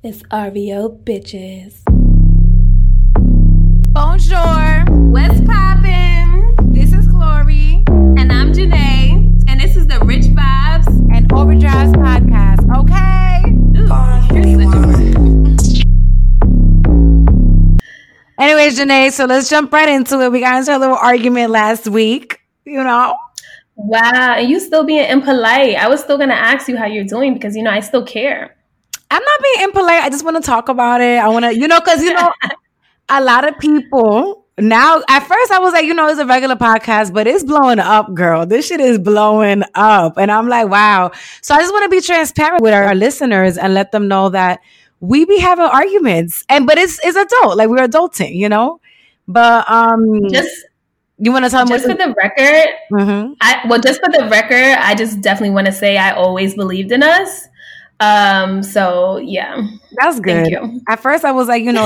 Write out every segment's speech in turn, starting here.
It's RVO bitches. Bonjour. What's poppin'? This is Chloe. And I'm Janae. And this is the Rich Vibes and Overdrives podcast, okay? Anyways, Janae, so let's jump right into it. We got into a little argument last week, you know? Wow, and you still being impolite. I was still going to ask you how you're doing because, I still care. I'm not being impolite. I just want to talk about it. I want to, because, a lot of people now, at first I was like, it's a regular podcast, but it's blowing up, girl. This shit is blowing up. And I'm like, wow. So I just want to be transparent with our listeners and let them know that we be having arguments. But it's adult. Like, we're adulting, But you want to tell me? Just for the record, just for the record, I just definitely want to say I always believed in us. So yeah, that's good. Thank you. At first I was like, I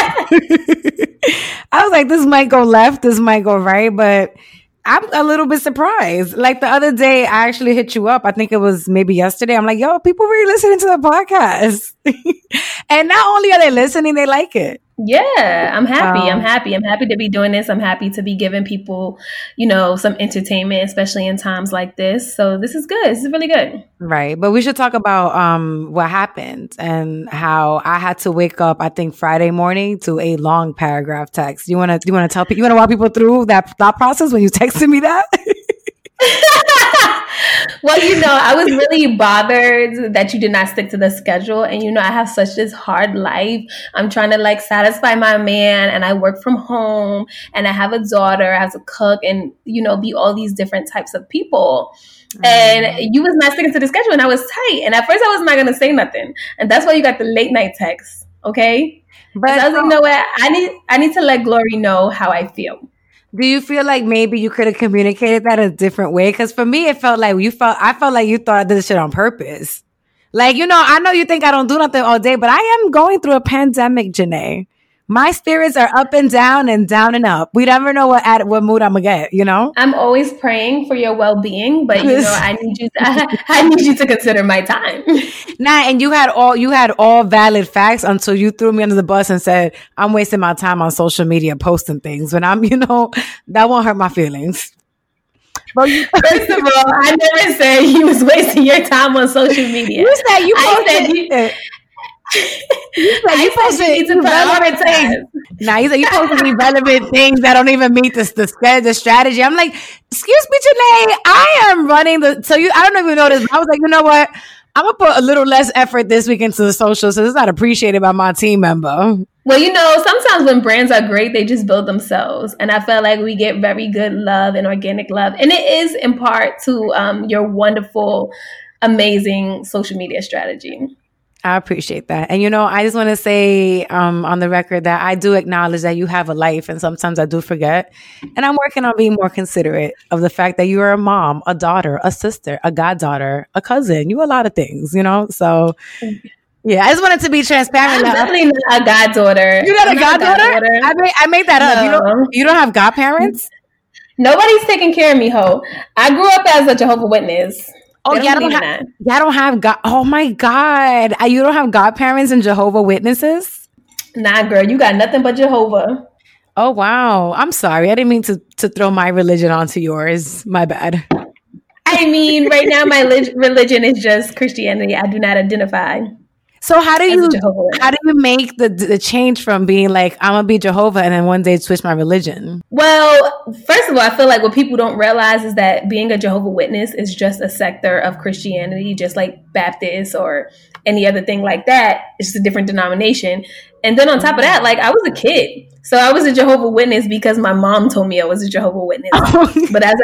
was like, this might go left, this might go right, but I'm a little bit surprised. Like the other day, I actually hit you up. I think it was maybe yesterday. I'm like, yo, people really listening to the podcast. And not only are they listening, they like it. Yeah, I'm happy. I'm happy to be doing this. I'm happy to be giving people, some entertainment, especially in times like this. So this is good. This is really good. Right. But we should talk about what happened and how I had to wake up, I think Friday morning to a long paragraph text. You want to tell people, you want to walk people through that thought process when you texted me that? Well, I was really bothered that you did not stick to the schedule. And, I have such this hard life. I'm trying to satisfy my man, and I work from home, and I have a daughter, I have to cook and, be all these different types of people. And you was not sticking to the schedule, and I was tight. And at first I was not going to say nothing. And that's why you got the late night text. Okay. But I was like, you know what? I need to let Glory know how I feel. Do you feel like maybe you could have communicated that a different way? Because for me, it felt like I felt like you thought I did this shit on purpose. Like, I know you think I don't do nothing all day, but I am going through a pandemic, Janae. My spirits are up and down and up. We never know what mood I'm gonna get, I'm always praying for your well-being, but I need you to consider my time. Nah, and you had all valid facts until you threw me under the bus and said I'm wasting my time on social media posting things. When I'm, that won't hurt my feelings. But first of all, I never said you was wasting your time on social media. You said you posted. You posted relevant things. Nah, you said you posted relevant things that don't even meet the strategy. I'm like, excuse me, Janae, I am running I don't even know this. But I was like, you know what? I'm gonna put a little less effort this week into the social, so it's not appreciated by my team member. Well, sometimes when brands are great, they just build themselves. And I felt like we get very good love and organic love. And it is in part to your wonderful, amazing social media strategy. I appreciate that. And, I just want to say on the record that I do acknowledge that you have a life, and sometimes I do forget. And I'm working on being more considerate of the fact that you are a mom, a daughter, a sister, a goddaughter, a cousin. You're a lot of things, So, yeah, I just wanted to be transparent. I'm definitely not a goddaughter. You're not a goddaughter? I made that up. No. You don't have godparents? Nobody's taking care of me, ho. I grew up as a Jehovah's Witness. Oh, y'all don't have God. Oh my God. You don't have godparents and Jehovah's Witnesses? Nah, girl, you got nothing but Jehovah. Oh, wow. I'm sorry. I didn't mean to throw my religion onto yours. My bad. I mean, right now my religion is just Christianity. I do not identify. So how do you make the change from being like, I'm going to be Jehovah and then one day switch my religion? Well, first of all, I feel like what people don't realize is that being a Jehovah's Witness is just a sector of Christianity, just like Baptist or any other thing like that. It's just a different denomination. And then on top of that, I was a kid. So I was a Jehovah's Witness because my mom told me I was a Jehovah's Witness. But as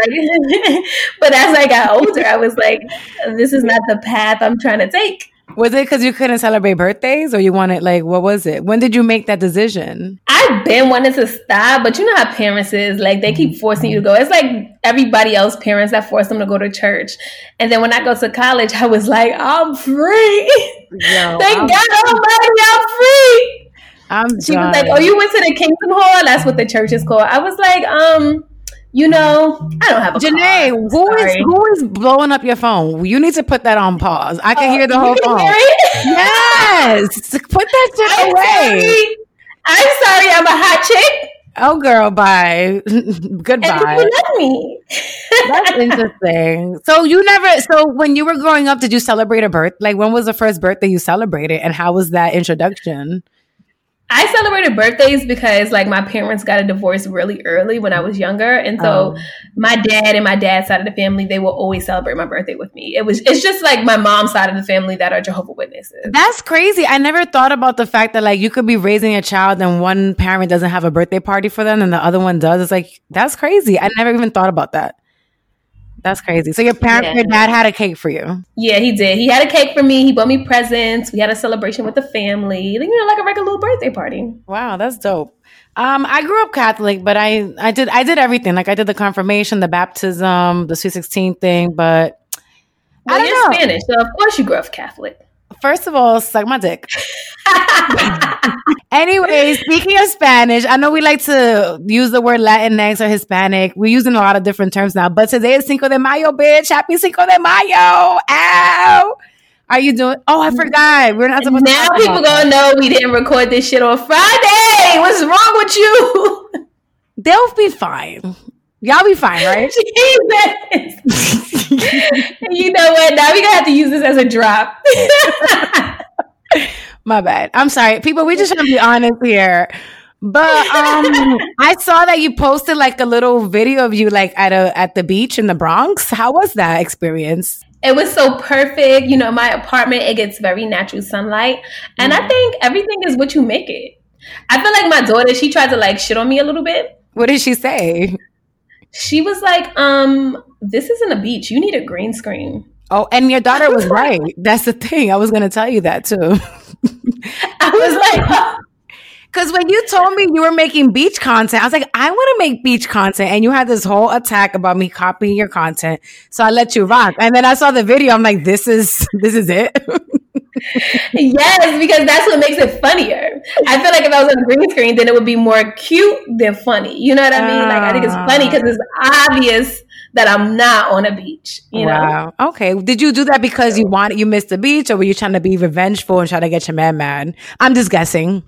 I got older, I was like, this is not the path I'm trying to take. Was it because you couldn't celebrate birthdays, or you wanted, what was it? When did you make that decision? I've been wanting to stop, but you know how parents is, they keep forcing you to go. It's like everybody else parents that force them to go to church. And then when I go to college, I was like, I'm free. Thank God Almighty, I'm free. She was like, oh, you went to the Kingdom Hall? That's what the church is called. I was like, You know, I don't have a Janae, car. who is blowing up your phone? You need to put that on pause. I can hear the whole phone. Hear it? Yes. Put that shit away. I'm sorry, I'm a hot chick. Oh, girl, bye. Goodbye. And people love me. That's interesting. So when you were growing up, did you celebrate a birth? Like, when was the first birthday you celebrated, and how was that introduction? I celebrated birthdays because like my parents got a divorce really early when I was younger. And so my dad and my dad's side of the family, they will always celebrate my birthday with me. It's just like my mom's side of the family that are Jehovah's Witnesses. That's crazy. I never thought about the fact that like you could be raising a child and one parent doesn't have a birthday party for them and the other one does. It's like, that's crazy. I never even thought about that. That's crazy. So your dad had a cake for you? Yeah, he did. He had a cake for me. He bought me presents. We had a celebration with the family. You know, like a regular little birthday party. Wow, that's dope. I grew up Catholic, but I did everything. Like I did the confirmation, the baptism, the Sweet 16 thing, but I don't know. You're Spanish, so of course you grew up Catholic. First of all, suck my dick. Anyway, speaking of Spanish, I know we like to use the word Latinx or Hispanic. We're using a lot of different terms now, but today is Cinco de Mayo, bitch. Happy Cinco de Mayo. Ow. Are you doing? Oh, I forgot. We're not supposed now to talk people gonna know we didn't record this shit on Friday. What's wrong with you? They'll be fine. Y'all be fine, right? Jesus. You know what? Now we're gonna have to use this as a drop. My bad. I'm sorry. People, we just trying to be honest here. But I saw that you posted like a little video of you like at the beach in the Bronx. How was that experience? It was so perfect. You know, my apartment, it gets very natural sunlight. And I think everything is what you make it. I feel like my daughter, she tried to like shit on me a little bit. What did she say? She was like, this isn't a beach. You need a green screen. Oh, and your daughter was right. That's the thing. I was going to tell you that too. I was like, because when you told me you were making beach content, I was like, I want to make beach content. And you had this whole attack about me copying your content. So I let you rock. And then I saw the video. I'm like, this is it. Yes, because that's what makes it funnier. I feel like if I was on a green screen, then it would be more cute than funny. You know what I mean? Like, I think it's funny because it's obvious that I'm not on a beach. You know? Okay. Did you do that because you missed the beach, or were you trying to be revengeful and try to get your man mad? I'm just guessing.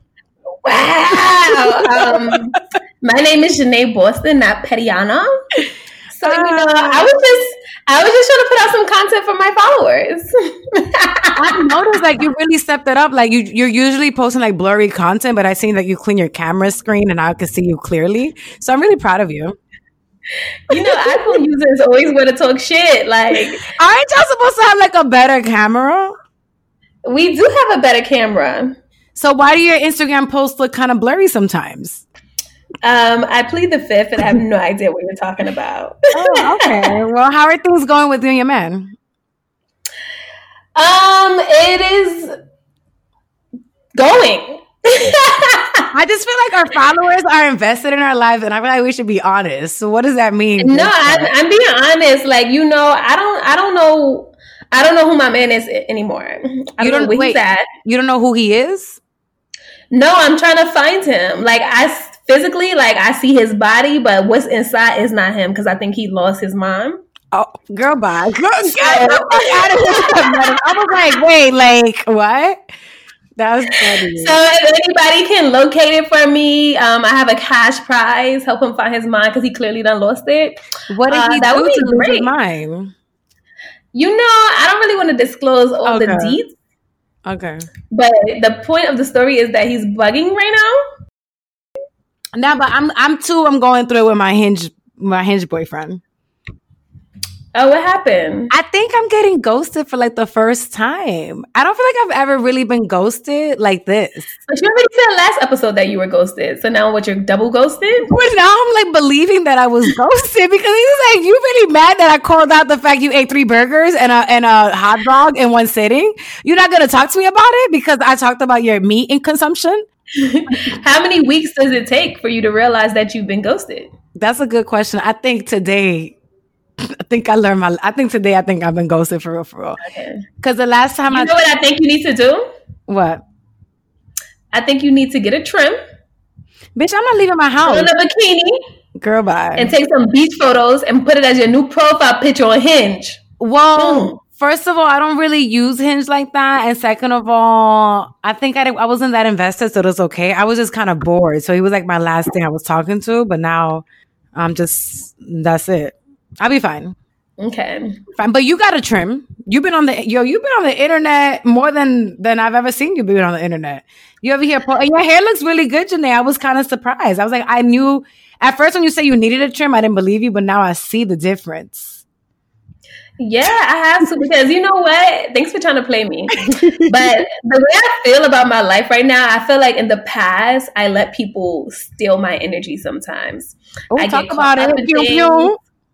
Wow. My name is Janae Boston, not Petiana. So, you know, I was just trying to put out some content for my followers. I noticed like you really stepped it up. Like you're usually posting like blurry content, but I seen that you clean your camera screen and I could see you clearly. So I'm really proud of you. You know, iPhone users always want to talk shit. Like, aren't y'all supposed to have like a better camera? We do have a better camera. So why do your Instagram posts look kind of blurry sometimes? I plead the fifth and I have no idea what you're talking about. Oh, okay. Well, how are things going with you and your man? It is going. I just feel like our followers are invested in our lives, and I feel like we should be honest. So, what does that mean? No, I'm being honest. Like, you know, I don't know who my man is anymore. I don't know where he's at. You don't know who he is? No, I'm trying to find him. Like, physically, like, I see his body, but what's inside is not him because I think he lost his mom. Oh, girl, bye. Girl, get the fuck out of here. I was like, wait, like, what? That was funny. So if anybody can locate it for me, I have a cash prize. Help him find his mom because he clearly done lost it. What did he do to lose his mind? You know, I don't really want to disclose all the deets. Okay. But the point of the story is that he's bugging right now. No, but I'm going through it with my Hinge boyfriend. Oh, what happened? I think I'm getting ghosted for like the first time. I don't feel like I've ever really been ghosted like this. But you already said last episode that you were ghosted. So now you're double ghosted? Well, now I'm like believing that I was ghosted because he was like, you really mad that I called out the fact you ate 3 burgers and a hot dog in one sitting? You're not going to talk to me about it because I talked about your meat and consumption? How many weeks does it take for you to realize that you've been ghosted? That's a good question. I think today I've been ghosted for real. Okay. Because the last time you know what I think you need to do? What? I think you need to get a trim. Bitch, I'm not leaving my house. On a bikini. Girl, bye. And take some beach photos and put it as your new profile picture on Hinge. Well, first of all, I don't really use Hinge like that. And second of all, I think I wasn't that invested, so it was okay. I was just kind of bored. So he was like my last thing I was talking to. But now that's it. I'll be fine. Okay. Fine. But you got to trim. You've been on the internet more than I've ever seen you be on the internet. You ever hear, and your hair looks really good, Janae. I was kind of surprised. I was like, I knew at first when you said you needed a trim, I didn't believe you, but now I see the difference. Yeah, I have to, because you know what? Thanks for trying to play me. But the way I feel about my life right now, I feel like in the past, I let people steal my energy sometimes. Oh, I talk about it. Pew, pew.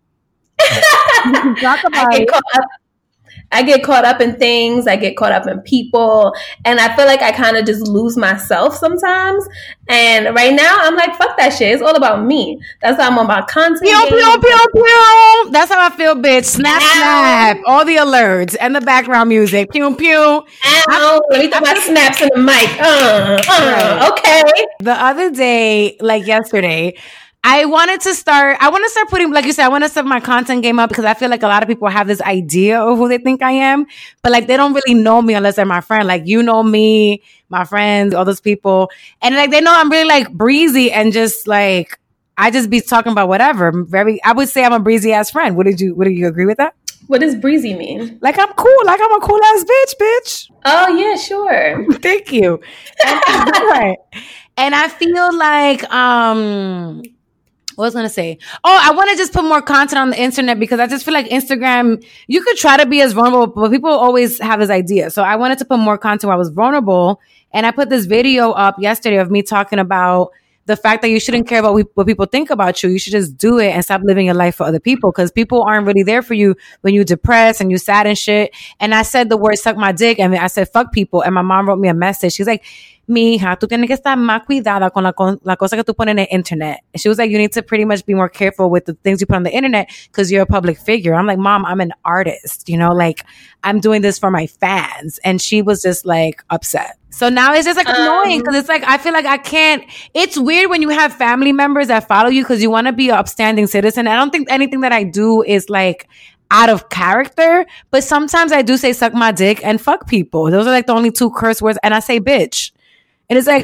Talk about it. I get caught up in things. I get caught up in people. And I feel like I kind of just lose myself sometimes. And right now, I'm like, fuck that shit. It's all about me. That's how I'm about content. Pew, pew, pew, pew. That's how I feel, bitch. Snap, snap. All the alerts and the background music. Pew, pew. Ow, let me throw my snaps in the mic. Okay. The other day, like yesterday, I want to start putting, like you said, I want to step my content game up because I feel like a lot of people have this idea of who they think I am, but like they don't really know me unless they're my friend. Like, you know me, my friends, all those people. And like they know I'm really like breezy and just like, I just be talking about whatever. I would say I'm a breezy ass friend. Would you agree with that? What does breezy mean? Like I'm cool. Like I'm a cool ass bitch. Oh yeah, sure. Thank you. Right. And I feel like, what was I going to say? Oh, I want to just put more content on the internet because I just feel like Instagram, you could try to be as vulnerable, but people always have this idea. So I wanted to put more content where I was vulnerable. And I put this video up yesterday of me talking about the fact that you shouldn't care about what people think about you. You should just do it and stop living your life for other people because people aren't really there for you when you're depressed and you're sad and shit. And I said the word suck my dick. And I said fuck people. And my mom wrote me a message. She's like, mi hija, tú tienes que estar más cuidada con la cosa que tú pones en the internet. And she was like, you need to pretty much be more careful with the things you put on the internet because you're a public figure. I'm like, Mom, I'm an artist. You know, like I'm doing this for my fans. And she was just like upset. So now it's just like annoying because it's like, I feel like I can't, it's weird when you have family members that follow you because you want to be an upstanding citizen. I don't think anything that I do is like out of character, but sometimes I do say suck my dick and fuck people. Those are like the only two curse words. And I say bitch. And it's like,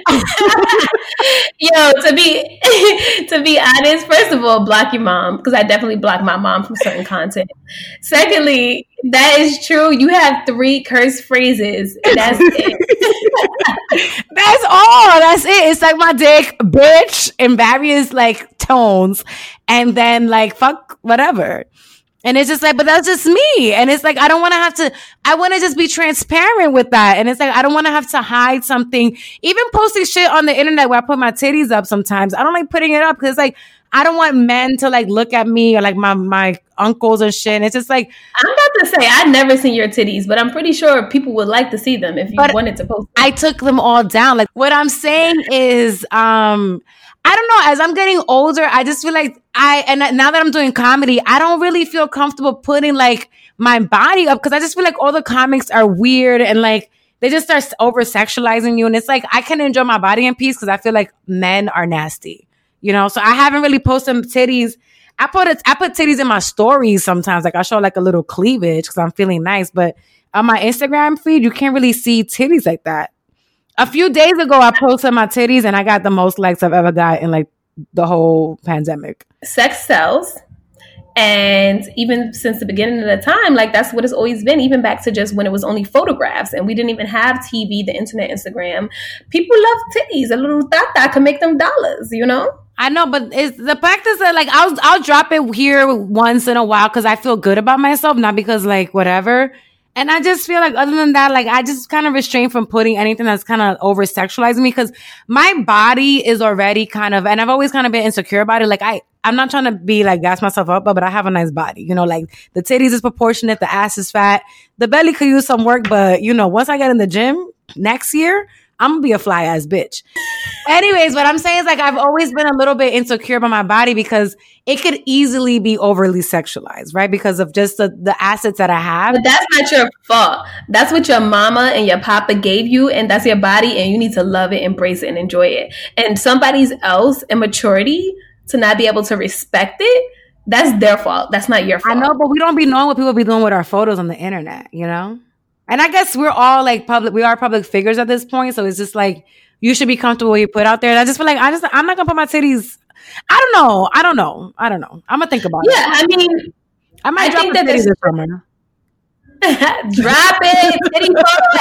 to be honest, first of all, block your mom because I definitely block my mom from certain content. Secondly, that is true. You have 3 curse phrases. That's it. That's all. That's it. It's like my dick, bitch, in various like tones, and then like fuck whatever. And it's just like, but that's just me. And it's like, I don't want to I want to just be transparent with that. And it's like, I don't want to have to hide something. Even posting shit on the internet where I put my titties up sometimes. I don't like putting it up because it's like, I don't want men to like look at me or like my uncles and shit. And it's just like, I'm about to say, I've never seen your titties, but I'm pretty sure people would like to see them if you wanted to post them. I took them all down. Like what I'm saying is, I don't know. As I'm getting older, I just feel like and now that I'm doing comedy, I don't really feel comfortable putting like my body up because I just feel like all the comics are weird and like they just start over sexualizing you. And it's like, I can enjoy my body in peace because I feel like men are nasty, you know? So I haven't really posted titties. I put titties in my stories sometimes. Like I show like a little cleavage because I'm feeling nice. But on my Instagram feed, you can't really see titties like that. A few days ago, I posted my titties and I got the most likes I've ever got in like the whole pandemic. Sex sells. And even since the beginning of the time, like that's what it's always been, even back to just when it was only photographs and we didn't even have TV, the internet, Instagram. People love titties. A little tata can make them dollars, you know? I know, but it's the fact is that like I'll drop it here once in a while because I feel good about myself, not because like whatever. And I just feel like other than that, like I just kind of restrain from putting anything that's kind of over sexualizing me because my body is already kind of, and I've always kind of been insecure about it. Like I'm not trying to be like gas myself up, but I have a nice body, you know, like the titties is proportionate. The ass is fat. The belly could use some work, but you know, once I get in the gym, next year, I'm gonna be a fly ass bitch. Anyways, what I'm saying is like I've always been a little bit insecure about my body because it could easily be overly sexualized, right? Because of just the assets that I have. But that's not your fault. That's what your mama and your papa gave you, and that's your body, and you need to love it, embrace it, and enjoy it. And somebody's else immaturity to not be able to respect it, that's their fault. That's not your fault. I know, but we don't be knowing what people be doing with our photos on the internet, you know? And I guess we're all like we are public figures at this point. So it's just like, you should be comfortable what you put out there. And I just feel like I'm not gonna put my titties. I don't know. I'm gonna think about it. Yeah, I mean, I might drop the titties this summer. Drop it, titty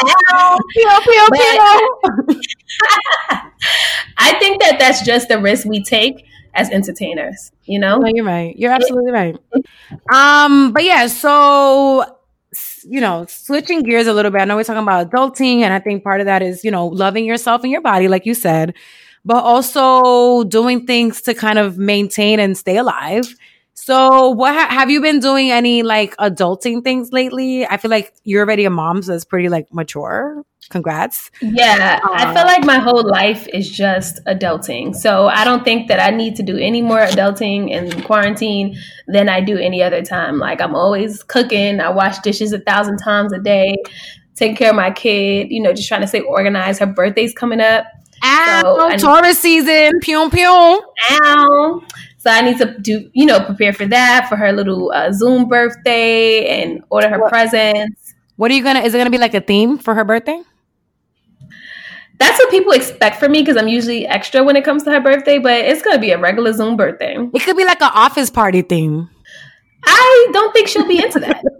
photo. I think that that's just the risk we take as entertainers. You know? No, you're right. You're absolutely right. But yeah, so switching gears a little bit. I know we're talking about adulting, and I think part of that is, loving yourself and your body, like you said, but also doing things to kind of maintain and stay alive. So what have you been doing any like adulting things lately? I feel like you're already a mom, so it's pretty like mature. Congrats. Yeah, I feel like my whole life is just adulting. So I don't think that I need to do any more adulting in quarantine than I do any other time. Like I'm always cooking. I wash dishes 1,000 times a day, taking care of my kid, just trying to stay organized. Her birthday's coming up. Ow, Taurus season. Pew, pew. Ow. So I need to do, prepare for that, for her little Zoom birthday and order her presents. What are you is it going to be like a theme for her birthday? That's what people expect from me because I'm usually extra when it comes to her birthday, but it's going to be a regular Zoom birthday. It could be like an office party theme. I don't think she'll be into that.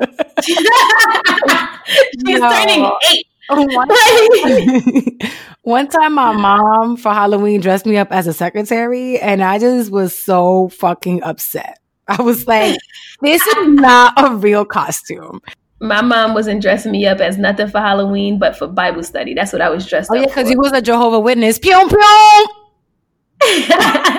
She's turning 8. One time my mom for Halloween dressed me up as a secretary and I just was so fucking upset. I was like, this is not a real costume. My mom wasn't dressing me up as nothing for Halloween, but for Bible study. That's what I was dressed up for. Because you was a Jehovah's Witness. Pew, pew!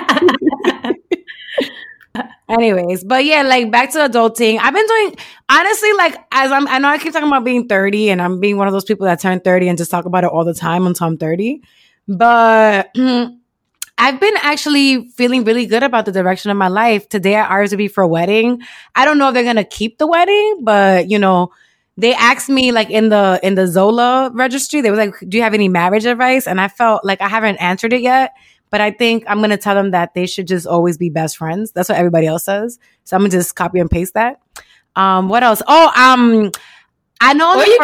Anyways, but yeah, like back to adulting. I've been doing, honestly, like I know I keep talking about being 30 and I'm being one of those people that turn 30 and just talk about it all the time until I'm 30. But I've been actually feeling really good about the direction of my life. Today I RSVP'd for a wedding. I don't know if they're going to keep the wedding, but they asked me like in the Zola registry, they was like, do you have any marriage advice? And I felt like I haven't answered it yet. But I think I'm going to tell them that they should just always be best friends. That's what everybody else says. So I'm going to just copy and paste that. What else? I know. Or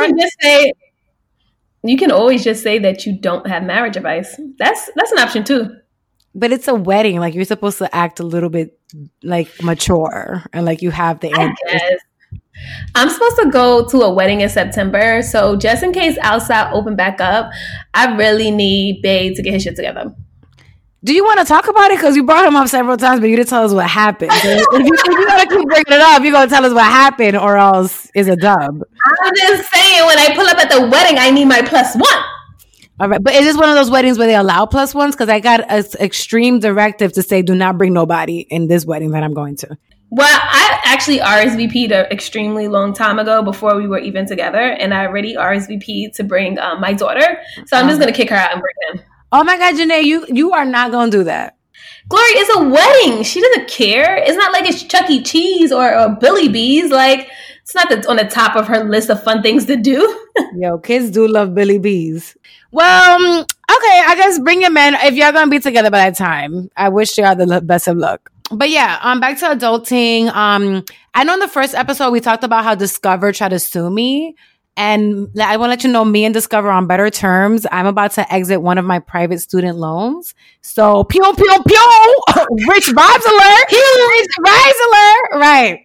you can always just say that you don't have marriage advice. That's an option too. But it's a wedding. Like you're supposed to act a little bit like mature and like you have the answers. I'm supposed to go to a wedding in September. So just in case outside open back up, I really need Babe to get his shit together. Do you want to talk about it? Because you brought him up several times, but you didn't tell us what happened. So if you got to keep bringing it up, you're going to tell us what happened or else it's a dub. I'm just saying, when I pull up at the wedding, I need my +1. All right. But is this one of those weddings where they allow +1s? Because I got an extreme directive to say, do not bring nobody in this wedding that I'm going to. Well, I actually RSVP'd an extremely long time ago before we were even together. And I already RSVP'd to bring my daughter. So I'm just going to kick her out and bring him. Oh my God, Janae, you are not going to do that. Glory, it's a wedding. She doesn't care. It's not like it's Chuck E. Cheese or Billy B's. Like, it's not on the top of her list of fun things to do. Yo, kids do love Billy B's. Well, okay, I guess bring your men if y'all gonna be together by that time. I wish y'all the best of luck. But yeah, back to adulting. I know in the first episode we talked about how Discover tried to sue me. And I want to let you know, me and Discover on better terms. I'm about to exit one of my private student loans. So, pew, pew, pew! Rich vibes alert! Rich vibes alert! Right.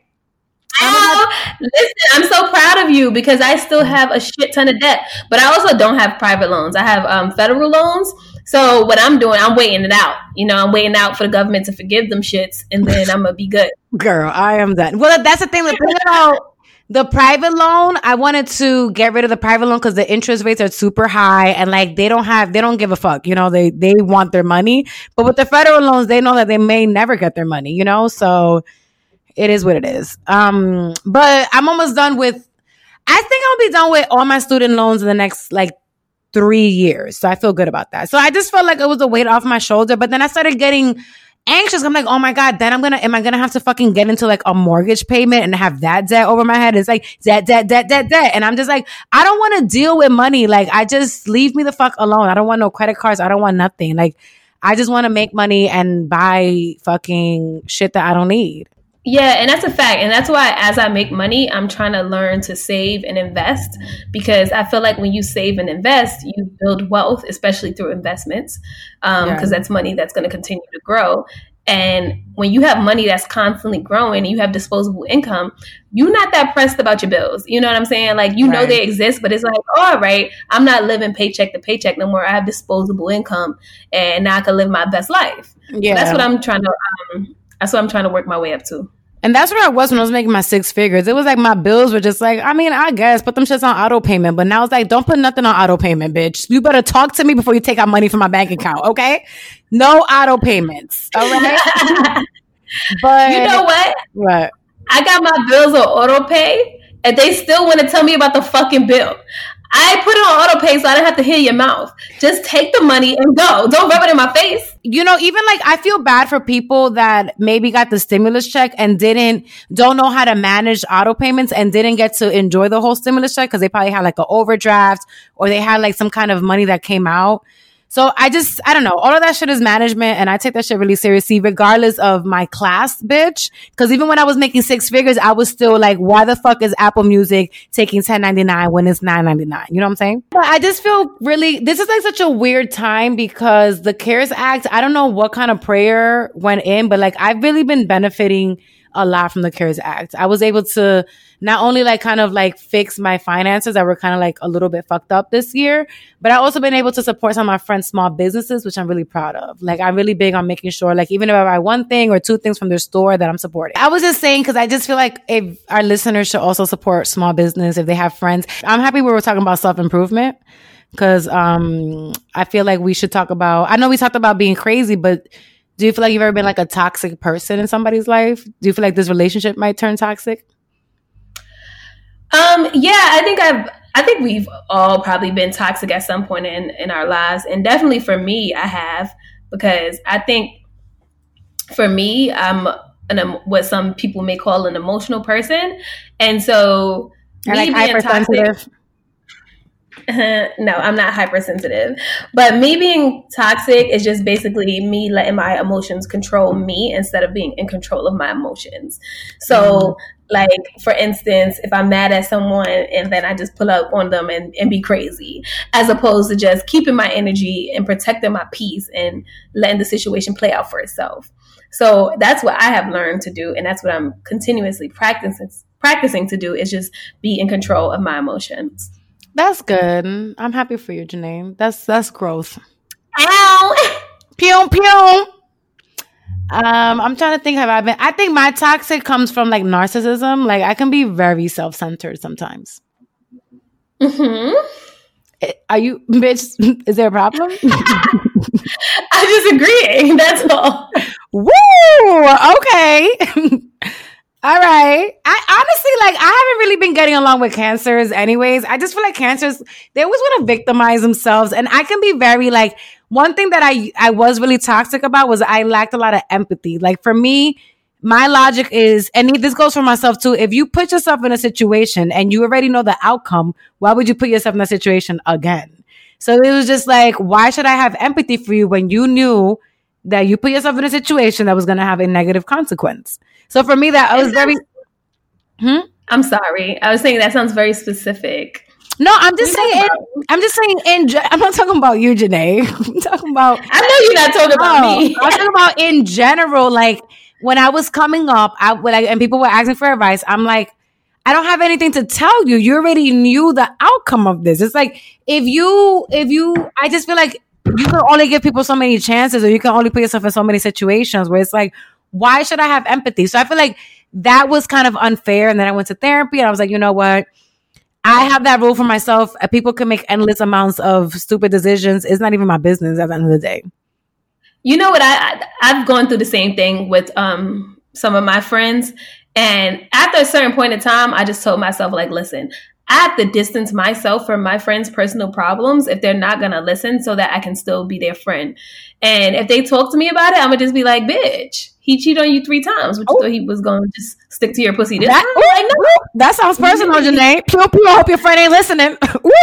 Listen, I'm so proud of you because I still have a shit ton of debt. But I also don't have private loans. I have federal loans. So what I'm doing, I'm waiting it out. I'm waiting out for the government to forgive them shits. And then I'm going to be good. Girl, I am done. Well, that's the thing. The private loan, I wanted to get rid of the private loan because the interest rates are super high and like they don't give a fuck. They want their money. But with the federal loans, they know that they may never get their money, so it is what it is. But I'm almost done with, I think I'll be done with all my student loans in the next like 3 years. So I feel good about that. So I just felt like it was a weight off my shoulder. But then I started getting anxious. I'm like, oh my God, then am I going to have to fucking get into like a mortgage payment and have that debt over my head? It's like debt. And I'm just like, I don't want to deal with money. Like, I just leave me the fuck alone. I don't want no credit cards. I don't want nothing. Like, I just want to make money and buy fucking shit that I don't need. Yeah, and that's a fact. And that's why as I make money, I'm trying to learn to save and invest, because I feel like when you save and invest, you build wealth, especially through investments, because that's money that's going to continue to grow. And when you have money that's constantly growing and you have disposable income, you're not that pressed about your bills. You know what I'm saying? Like, you know they exist, but it's like, all right, I'm not living paycheck to paycheck no more. I have disposable income and now I can live my best life. Yeah. So that's what I'm trying to work my way up to. And that's where I was when I was making my 6 figures. It was like my bills were just like, I mean, I guess put them shits on auto payment. But now it's like, don't put nothing on auto payment, bitch. You better talk to me before you take out money from my bank account, okay? No auto payments, all right? But you know what? What? I got my bills on auto pay, and they still want to tell me about the fucking bill. I put it on auto pay so I don't have to hear your mouth. Just take the money and go. Don't rub it in my face. You know, even like I feel bad for people that maybe got the stimulus check and don't know how to manage auto payments and didn't get to enjoy the whole stimulus check because they probably had like an overdraft or they had like some kind of money that came out. So I don't know. All of that shit is management, and I take that shit really seriously, regardless of my class, bitch. Because even when I was making 6 figures, I was still like, why the fuck is Apple Music taking $10.99 when it's $9.99? You know what I'm saying? But I just feel this is like such a weird time because the CARES Act, I don't know what kind of prayer went in, but like I've really been benefiting a lot from the CARES Act. I was able to not only like kind of like fix my finances that were kind of like a little bit fucked up this year, but I also been able to support some of my friends' small businesses, which I'm really proud of. Like I'm really big on making sure like even if I buy 1 thing or 2 things from their store that I'm supporting. I was just saying because I just feel like if our listeners should also support small business if they have friends. I'm happy we were talking about self-improvement because I feel like we should talk about, I know we talked about being crazy, but do you feel like you've ever been like a toxic person in somebody's life? Do you feel like this relationship might turn toxic? Yeah, I think we've all probably been toxic at some point in our lives. And definitely for me, I have, because I think for me, I'm what some people may call an emotional person. And so I like hypersensitive. No, I'm not hypersensitive, but me being toxic is just basically me letting my emotions control me instead of being in control of my emotions. So like, for instance, if I'm mad at someone and then I just pull up on them and be crazy, as opposed to just keeping my energy and protecting my peace and letting the situation play out for itself. So that's what I have learned to do. And that's what I'm continuously practicing to do, is just be in control of my emotions. That's good. I'm happy for you, Janae. That's growth. Ow! Pew, pew. I'm trying to think. I think my toxic comes from like narcissism. Like I can be very self-centered sometimes. Mm-hmm. Are you, bitch? Is there a problem? I'm just agreeing. That's all. Woo! Okay. All right. I honestly, like, I haven't really been getting along with cancers anyways. I just feel like cancers, they always want to victimize themselves. And I can be very, like, one thing that I was really toxic about was I lacked a lot of empathy. Like, for me, my logic is, and this goes for myself too, if you put yourself in a situation and you already know the outcome, why would you put yourself in that situation again? So it was just like, why should I have empathy for you when you knew that you put yourself in a situation that was going to have a negative consequence? So for me, that was very... I'm sorry. I was saying that sounds very specific. No, I'm just saying... I'm not talking about you, Janae. I'm talking about... I know you're not talking about me. I'm talking about in general. Like, when I was coming up, and people were asking for advice, I'm like, I don't have anything to tell you. You already knew the outcome of this. It's like, I just feel like you can only give people so many chances, or you can only put yourself in so many situations where it's like, why should I have empathy? So I feel like that was kind of unfair. And then I went to therapy and I was like, you know what? I have that rule for myself. People can make endless amounts of stupid decisions. It's not even my business at the end of the day. You know what? I've gone through the same thing with some of my friends. And after a certain point in time, I just told myself, like, listen, I have to distance myself from my friends' personal problems if they're not going to listen so that I can still be their friend. And if they talk to me about it, I'm going to just be like, bitch, he cheated on you 3 times. But you thought he was going to just stick to your pussy this time? Like, no. That sounds personal, Janae. Pew, pew, I hope your friend ain't listening.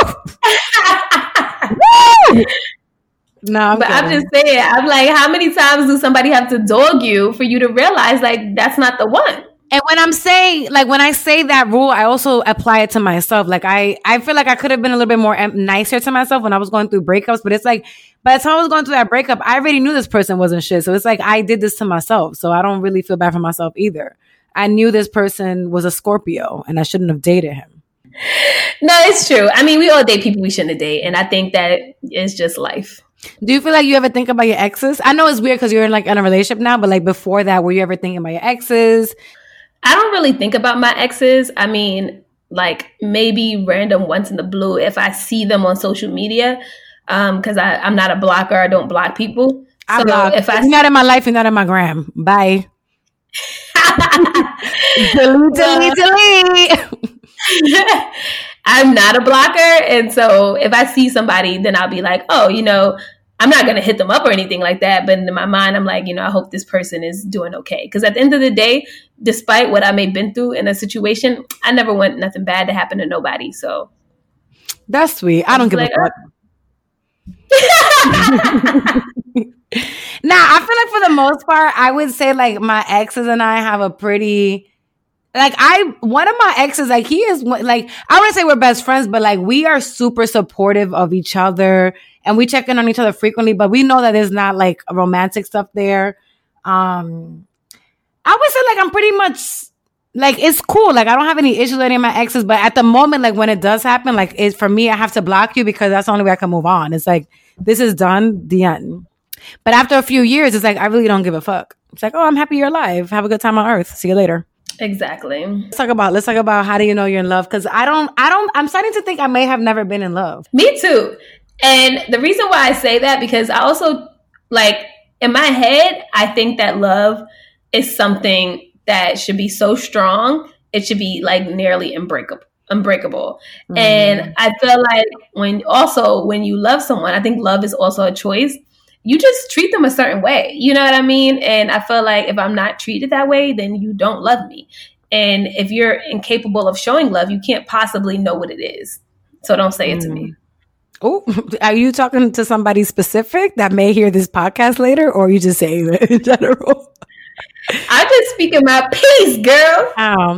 No, I'm just saying, I'm like, how many times do somebody have to dog you for you to realize like that's not the one? And when I'm saying, like, when I say that rule, I also apply it to myself. Like, I feel like I could have been a little bit more nicer to myself when I was going through breakups. But it's like, by the time I was going through that breakup, I already knew this person wasn't shit. So it's like, I did this to myself. So I don't really feel bad for myself either. I knew this person was a Scorpio and I shouldn't have dated him. No, it's true. I mean, we all date people we shouldn't date. And I think that it's just life. Do you feel like you ever think about your exes? I know it's weird because you're in like in a relationship now, but like before that, were you ever thinking about your exes? I don't really think about my exes. I mean, like maybe random once in the blue if I see them on social media, because I'm not a blocker. I don't block people. I block. If you're not in my life, you're not in my gram. Bye. delete. I'm not a blocker. And so if I see somebody, then I'll be like, oh, you know, I'm not going to hit them up or anything like that. But in my mind, I'm like, you know, I hope this person is doing okay. Because at the end of the day, despite what I may have been through in a situation, I never want nothing bad to happen to nobody. So that's sweet. I don't give a fuck. Nah, I feel like for the most part, I would say like my exes and I have a pretty... Like one of my exes, like he is like, I wouldn't say we're best friends, but like we are super supportive of each other and we check in on each other frequently, but we know that there's not like romantic stuff there. I would say like I'm pretty much like, it's cool. Like I don't have any issues with any of my exes, but at the moment, like when it does happen, like it's for me, I have to block you because that's the only way I can move on. It's like, this is done, the end. But after a few years, it's like, I really don't give a fuck. It's like, oh, I'm happy you're alive. Have a good time on earth. See you later. Exactly. Let's talk about how do you know you're in love? Because I'm starting to think I may have never been in love. Me too. And the reason why I say that, because I also like in my head, I think that love is something that should be so strong. It should be like nearly unbreakable. Mm-hmm. And I feel like when you love someone, I think love is also a choice. You just treat them a certain way. You know what I mean? And I feel like if I'm not treated that way, then you don't love me. And if you're incapable of showing love, you can't possibly know what it is. So don't say it to me. Oh, are you talking to somebody specific that may hear this podcast later, or are you just saying that in general? I'm just speaking my piece, girl.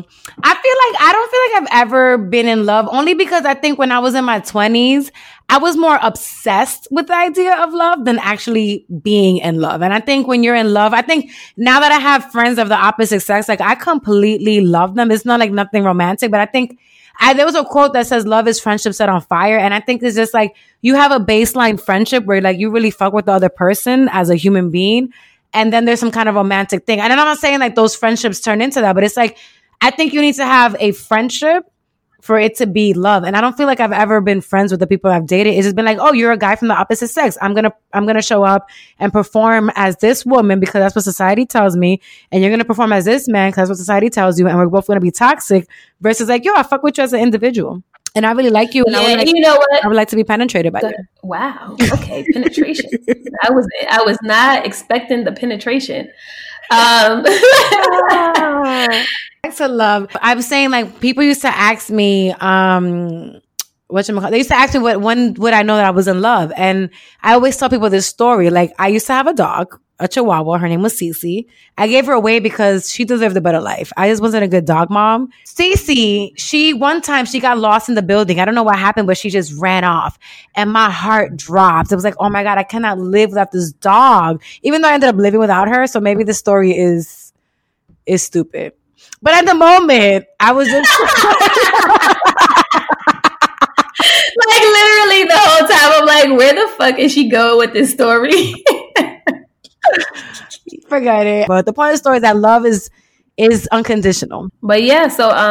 I don't feel like I've ever been in love, only because I think when I was in my 20s, I was more obsessed with the idea of love than actually being in love. And I think when you're in love, I think now that I have friends of the opposite sex, like I completely love them. It's not like nothing romantic, but I think there was a quote that says love is friendship set on fire. And I think it's just like you have a baseline friendship where like you really fuck with the other person as a human being. And then there's some kind of romantic thing. And I'm not saying like those friendships turn into that, but it's like, I think you need to have a friendship for it to be love. And I don't feel like I've ever been friends with the people I've dated. It's just been like, oh, you're a guy from the opposite sex. I'm going to show up and perform as this woman because that's what society tells me. And you're going to perform as this man because that's what society tells you. And we're both going to be toxic versus like, yo, I fuck with you as an individual. And I really like you. And you know what? I would like to be penetrated by you. Wow. Okay. Penetration. I was not expecting the penetration. To love. I was saying like people used to ask me, they used to ask me when would I know that I was in love? And I always tell people this story. Like I used to have a dog, a Chihuahua. Her name was Cece. I gave her away because she deserved a better life. I just wasn't a good dog mom. Cece, one time she got lost in the building. I don't know what happened, but she just ran off and my heart dropped. It was like, oh my God, I cannot live without this dog, even though I ended up living without her. So maybe the story is stupid. But at the moment, I was just like literally the whole time. I'm like, where the fuck is she going with this story? Forget it. But the point of the story is that love is unconditional. But yeah, it's what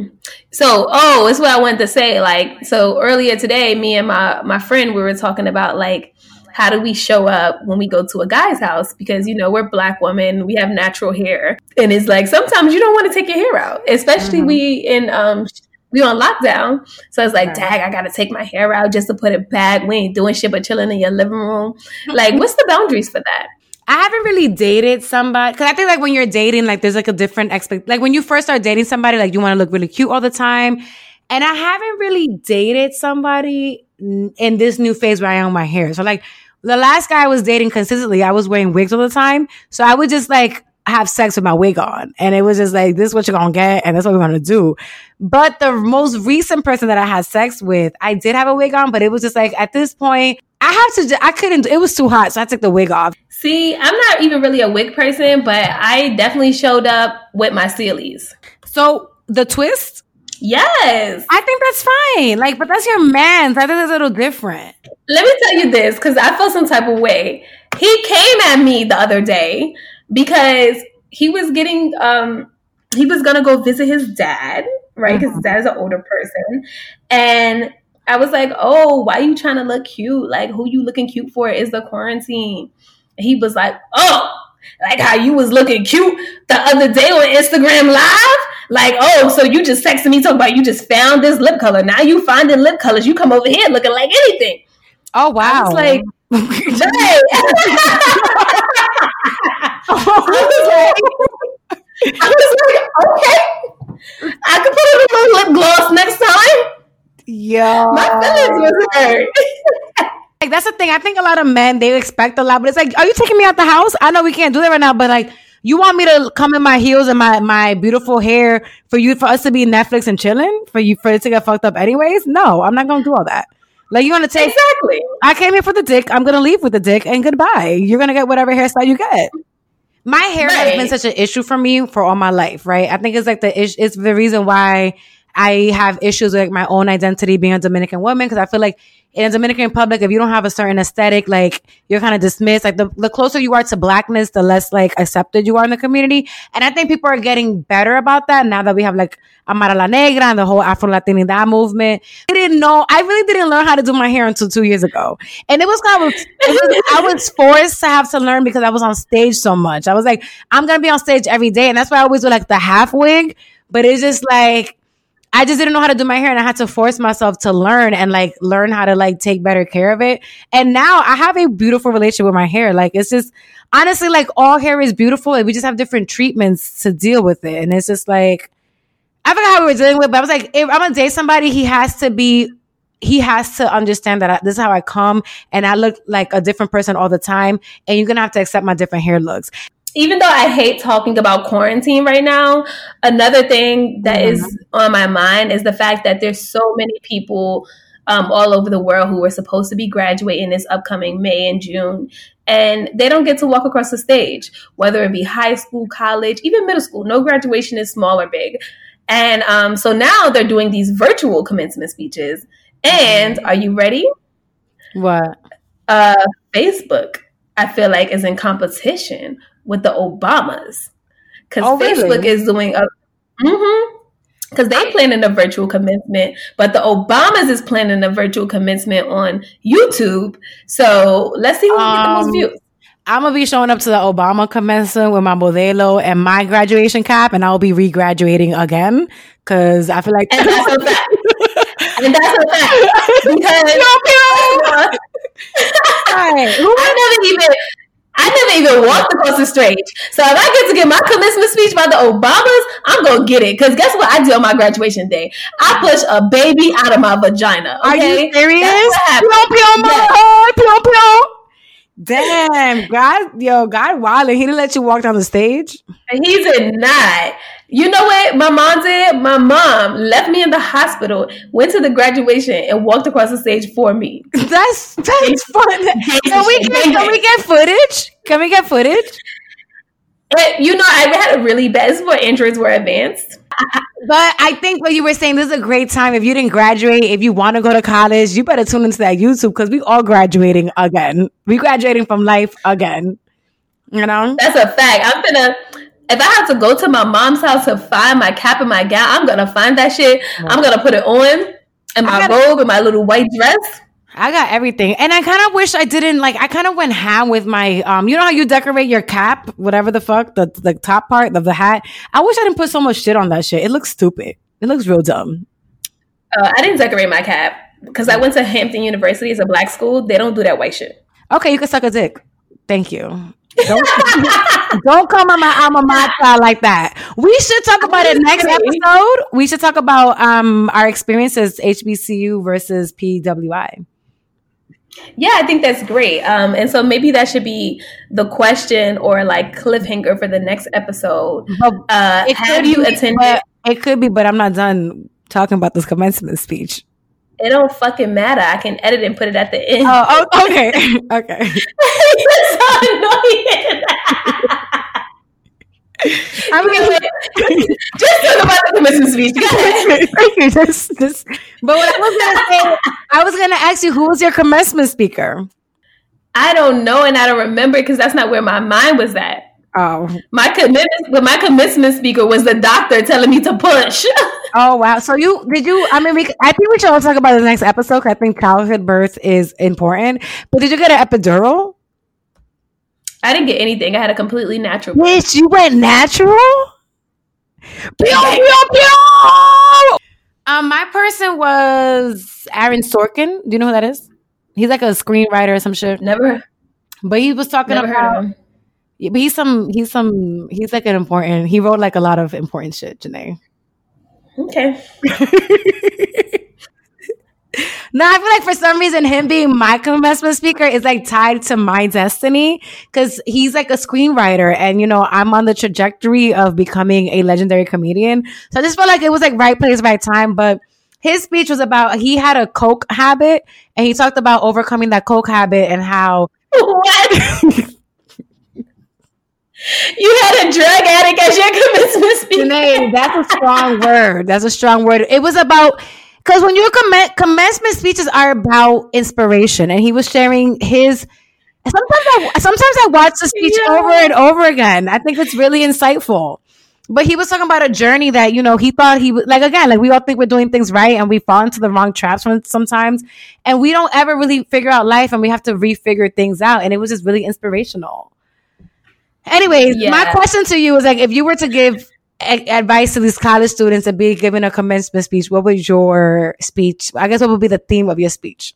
I wanted to say. Like, so earlier today, me and my friend, we were talking about like, how do we show up when we go to a guy's house? Because, you know, we're Black women, we have natural hair. And it's like, sometimes you don't want to take your hair out, especially we we on lockdown. So it's like, dang, I gotta take my hair out just to put it back. We ain't doing shit but chilling in your living room. Like, what's the boundaries for that? I haven't really dated somebody, because I think like when you're dating, like there's like a different like when you first start dating somebody, like you want to look really cute all the time. And I haven't really dated somebody in this new phase where I am with my hair. So like the last guy I was dating consistently, I was wearing wigs all the time. So I would just like have sex with my wig on. And it was just like, this is what you're going to get. And that's what we're going to do. But the most recent person that I had sex with, I did have a wig on, but it was just like, at this point, I couldn't, it was too hot. So I took the wig off. See, I'm not even really a wig person, but I definitely showed up with my Sealies. So the twist? Yes. I think that's fine. Like, but that's your man's. I think that's a little different. Let me tell you this, because I felt some type of way. He came at me the other day because he was getting, he was going to go visit his dad, right? Because his dad is an older person. And I was like, oh, why are you trying to look cute? Like, who you looking cute for is the quarantine. And he was like, oh, like how you was looking cute the other day on Instagram Live? Like, oh, so you just texted me talking about you just found this lip color. Now you finding lip colors. You come over here looking like anything. Oh, wow. I was like, hey. I was like, okay. I could put in a little lip gloss next time. Yeah. My feelings was hurt. Like, that's the thing. I think a lot of men, they expect a lot, but it's like, are you taking me out the house? I know we can't do that right now, but like, you want me to come in my heels and my beautiful hair for us to be Netflix and chilling? For it to get fucked up anyways? No, I'm not going to do all that. Like, you're going to take... Exactly. I came here for the dick. I'm going to leave with the dick and goodbye. You're going to get whatever hairstyle you get. My hair has been such an issue for me for all my life, right? I think it's like it's the reason why I have issues with like my own identity being a Dominican woman, because I feel like in a Dominican Republic, if you don't have a certain aesthetic, like you're kind of dismissed. Like the closer you are to blackness, the less like accepted you are in the community. And I think people are getting better about that now that we have like Amara La Negra and the whole Afro Latinidad movement. I really didn't learn how to do my hair until 2 years ago. And it was I was forced to have to learn because I was on stage so much. I was like, I'm going to be on stage every day. And that's why I always do like the half wig. But it's just like, I just didn't know how to do my hair, and I had to force myself to learn how to like take better care of it. And now I have a beautiful relationship with my hair. Like, it's just honestly like all hair is beautiful, and we just have different treatments to deal with it. And it's just like, I forgot how we were dealing with it, but I was like, if I'm gonna date somebody, he has to understand that this is how I come, and I look like a different person all the time, and you're gonna have to accept my different hair looks. Even though I hate talking about quarantine right now, another thing that is on my mind is the fact that there's so many people all over the world who are supposed to be graduating this upcoming May and June, and they don't get to walk across the stage, whether it be high school, college, even middle school. No graduation is small or big. And so now they're doing these virtual commencement speeches. And are you ready? What? Facebook, I feel like, is in competition with the Obamas, because Facebook is doing because they planning a virtual commencement, but the Obamas is planning a virtual commencement on YouTube. So let's see who can get the most views. I'm gonna be showing up to the Obama commencement with my modelo and my graduation cap, and I'll be re-graduating again because I feel like and that's a fact. Because I never even walked across the stage. So if I get to get my commencement speech by the Obamas, I'm going to get it. Because guess what I did on my graduation day? I pushed a baby out of my vagina. Okay? Are you serious? Damn, God wildin'. He didn't let you walk down the stage? He did not. You know what my mom did? My mom left me in the hospital, went to the graduation, and walked across the stage for me. That's fun. Can we get footage? Can we get footage? And, I had a really bad. This is where androids were advanced. But I think what you were saying, this is a great time. If you didn't graduate, if you want to go to college, you better tune into that YouTube, because we all graduating again. We graduating from life again. You know? That's a fact. If I have to go to my mom's house to find my cap and my gown, I'm going to find that shit. I'm going to put it on in my robe and my little white dress. I got everything. And I kind of wish I didn't, I kind of went ham with my, you know how you decorate your cap, whatever the fuck, the top part of the hat? I wish I didn't put so much shit on that shit. It looks stupid. It looks real dumb. I didn't decorate my cap because I went to Hampton University. It's a black school. They don't do that white shit. Okay, you can suck a dick. Thank you. Don't come on my alma mater like that. We should talk about it next episode. We should talk about our experiences HBCU versus PWI. Yeah, I think that's great. And so maybe that should be the question or like cliffhanger for the next episode. Have you attended? It could be, but I'm not done talking about this commencement speech. It don't fucking matter. I can edit and put it at the end. Oh, okay. Okay. You're so annoying. I'm gonna just talk about the commencement speech. Go ahead. just. But what I was gonna say, I was gonna ask you, who was your commencement speaker? I don't know, and I don't remember because that's not where my mind was at. Oh, my commencement speaker was the doctor telling me to push. Oh wow! So I think we should all talk about the next episode. 'Cause I think childhood birth is important. But did you get an epidural? I didn't get anything. I had a completely natural birth. Bitch, you went natural? Pew, pew, pew! My person was Aaron Sorkin. Do you know who that is? He's like a screenwriter or some shit. Never. But he was talking Never about. Heard of him. Yeah, but he's like an important. He wrote like a lot of important shit, Janae. Okay. No, I feel like for some reason him being my commencement speaker is like tied to my destiny because he's like a screenwriter and I'm on the trajectory of becoming a legendary comedian. So I just felt like it was like right place, right time. But his speech was about he had a coke habit and he talked about overcoming that coke habit and how what? You had a drug addict as your commencement speaker. Janae, that's a strong word. That's a strong word. It was about because when your commencement speeches are about inspiration, and he was sharing his. Sometimes I watch the speech over and over again. I think it's really insightful. But he was talking about a journey that he thought he would like we all think we're doing things right, and we fall into the wrong traps sometimes, and we don't ever really figure out life, and we have to refigure things out. And it was just really inspirational. Anyways, my question to you is like, if you were to give advice to these college students to be given a commencement speech, what would your speech? I guess what would be the theme of your speech?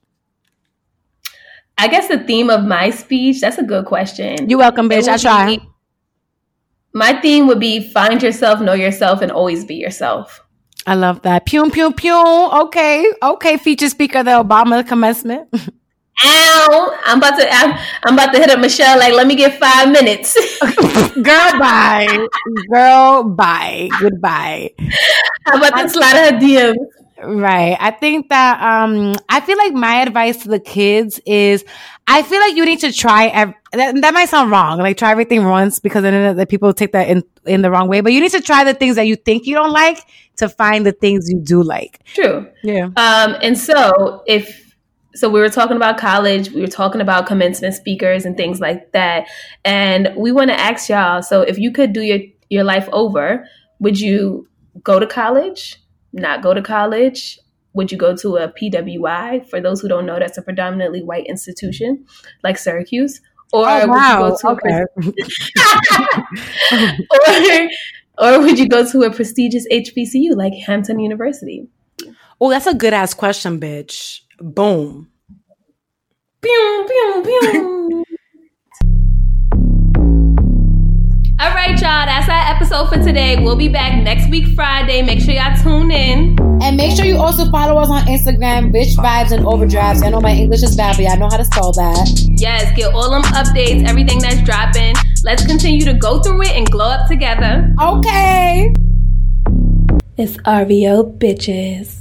I guess the theme of my speech. That's a good question. You're welcome, bitch. I try. My theme would be find yourself, know yourself, and always be yourself. I love that. Pew pew pew. Okay. Feature speaker, the Obama commencement. Ow! I'm about to hit up Michelle. Like, let me get 5 minutes. Girl, bye. Goodbye. I'm about to slide her DMs. Right. I think that I feel like my advice to the kids is I feel like you need to try that might sound wrong, like try everything once because then the people take that in the wrong way, but you need to try the things that you think you don't like to find the things you do like. True. Yeah. And so So we were talking about college, we were talking about commencement speakers and things like that. And we want to ask y'all, so if you could do your life over, would you go to college? Not go to college? Would you go to a PWI? For those who don't know, that's a predominantly white institution like Syracuse. Or would you go to or would you go to a prestigious HBCU like Hampton University? Oh, that's a good ass question, bitch. Boom. Pew, pew, pew. All right, y'all. That's our episode for today. We'll be back next week, Friday. Make sure y'all tune in. And make sure you also follow us on Instagram, Bitch Vibes and Overdrives. I know my English is bad, but I know how to spell that. Yes, get all them updates, everything that's dropping. Let's continue to go through it and glow up together. Okay. It's RVO, bitches.